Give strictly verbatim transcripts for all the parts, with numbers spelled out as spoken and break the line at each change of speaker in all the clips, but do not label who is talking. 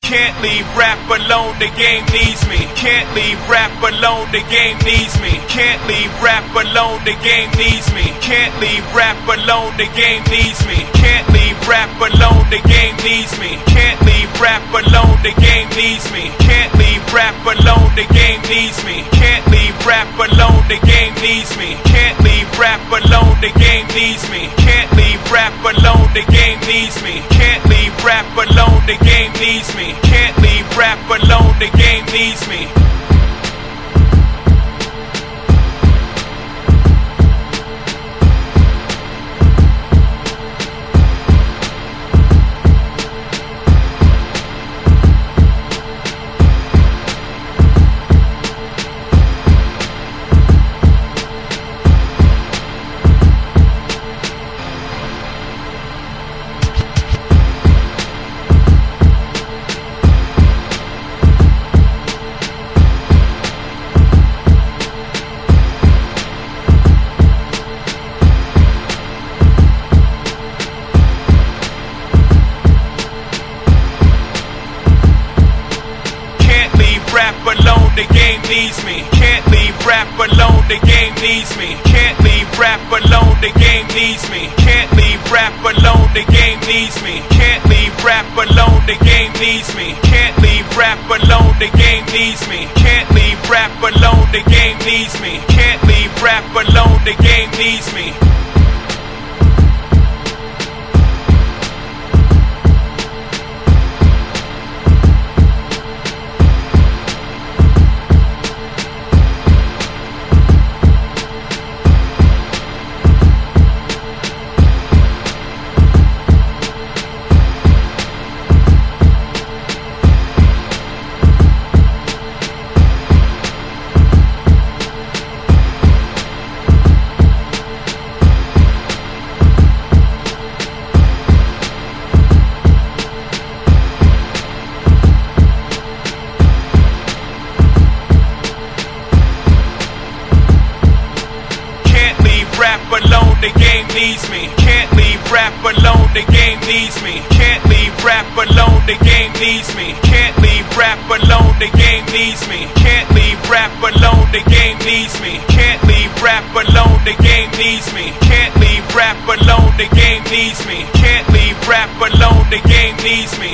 Can't leave rap alone, the game needs me. Can't leave rap alone, the game needs me. Can't leave rap alone, the game needs me. Can't leave rap alone, the game needs me. Can't leave rap alone, the game needs me. Can't leave rap alone, the game needs me. Can't leave rap alone, the game needs me. Can't leave rap alone, the game needs me. Can't leave rap alone, the game needs me. Can't leave rap alone, the game needs me. Can't leave rap alone, the game needs me. Can't leave rap alone, the game needs me. Rap alone, the game needs me. Can't leave rap alone, the game needs me. Can't leave rap alone, the game needs me. Can't leave rap alone, the game needs me. Can't leave rap alone, the game needs me. Can't leave rap alone, the game needs me. Can't leave rap alone, the game needs me. Can't leave rap alone, the game needs me. Rap alone, the game needs me. Can't leave rap alone, the game needs me. Can't leave rap alone, the game needs me. Can't leave rap alone, the game needs me. Can't leave rap alone, the game needs me. Can't leave rap alone, the game needs me. Can't leave rap alone, the game needs me. Can't leave rap alone, the game needs me.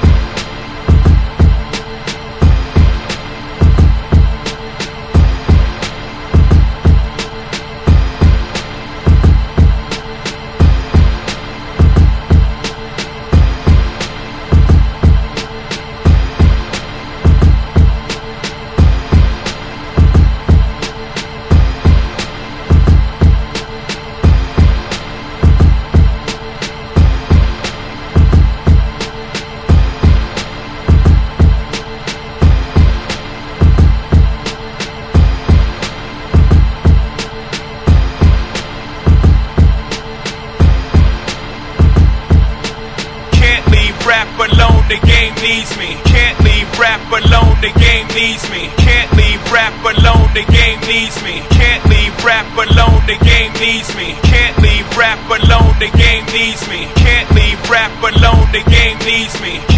Rap alone, the game needs me. Can't leave rap alone, the game needs me. Can't leave rap alone, the game needs me. Can't leave rap alone, the game needs me. Can't leave rap alone, the game needs me. Can't leave rap alone, the game needs me.